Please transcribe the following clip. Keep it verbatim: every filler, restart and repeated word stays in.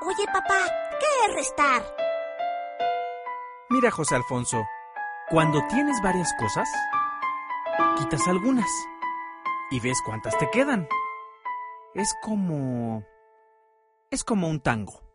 Oye, papá, ¿qué es restar? Mira, José Alfonso, cuando tienes varias cosas, quitas algunas y ves cuántas te quedan. Es como... es como un tango.